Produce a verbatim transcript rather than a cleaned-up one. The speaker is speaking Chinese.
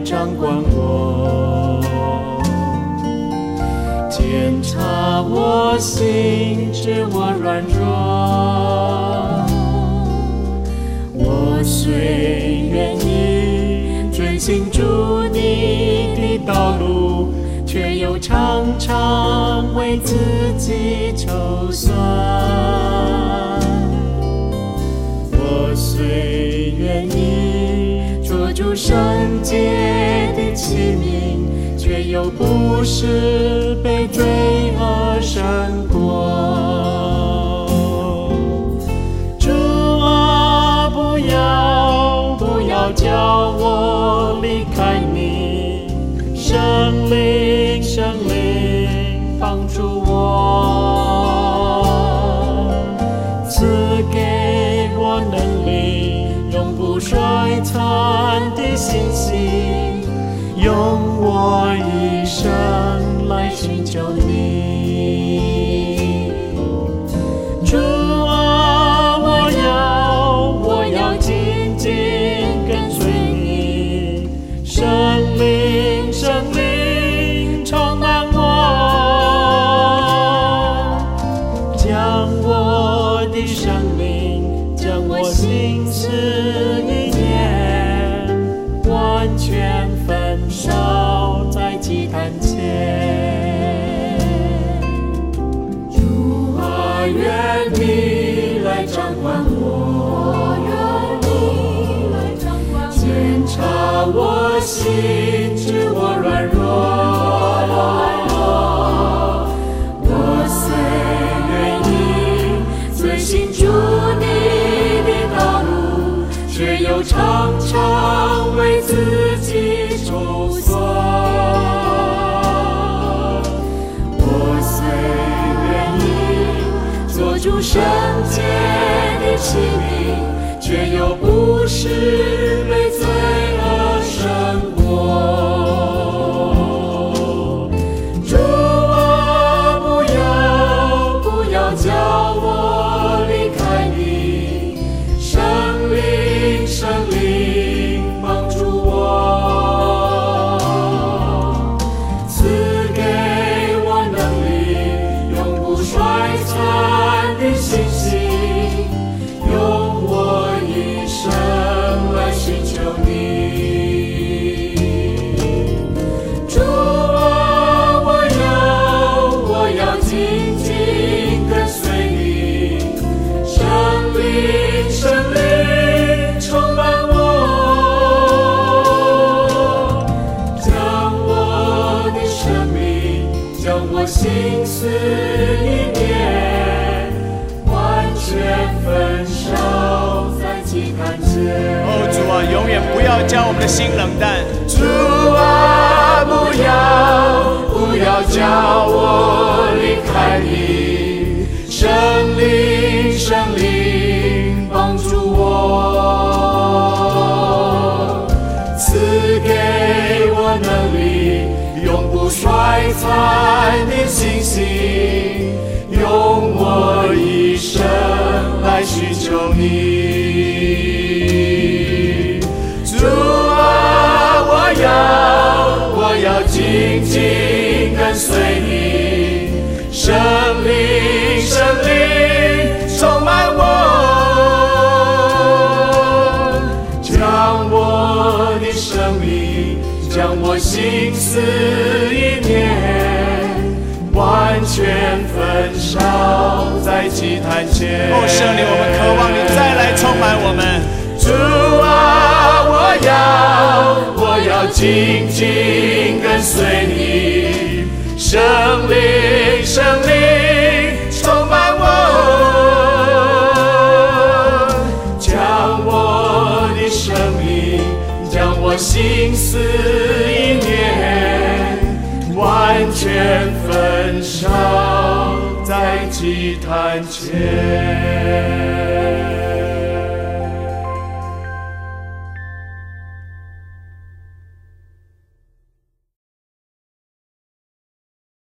掌管我，检查我心，知我软弱。我虽愿意遵行主你的道路，却又常常为自己筹算。我虽愿意做主圣洁的器皿，却又不是被罪恶胜过。主啊，不要不要叫我离开你，圣灵圣灵帮助我，赐给我能力，永不衰残的信心，用我一生来寻求你。主啊，我要我要紧紧跟随你，圣灵圣灵充满我，将我的生命，将我心思意念完全焚烧在祭坛前。主啊，愿你来掌管我，愿你来掌管我，检查我心，知我软弱。我虽愿意遵行主你的道路，却又常常为自己筹算。我虽愿意做主圣洁的器皿，却又不是被罪恶胜过。主啊，不要不要叫我离开你，圣灵圣灵帮助我，赐给我能力，永不衰残的信心，用我一生来寻求你。主啊，我要我要紧紧跟随你，圣灵圣灵充满我，将我的生命，将我心思意念完全焚烧在祭坛前。 哦，主啊，永远不要叫我们的心冷淡。 主啊，不要不要叫我离开你，圣灵圣灵帮助我，赐给我能力，永不衰残的信心，用我一生来寻求你。主啊，我要我要紧紧跟随你，圣灵圣灵充满我，将我的生命，将我心思意念完全焚烧在祭坛前。 哦，圣灵，我们渴望你再来充满我们。 主啊，我要我要紧紧跟随你，圣灵圣灵充满我，将我的生命，将我心思意念完全焚烧在祭坛前。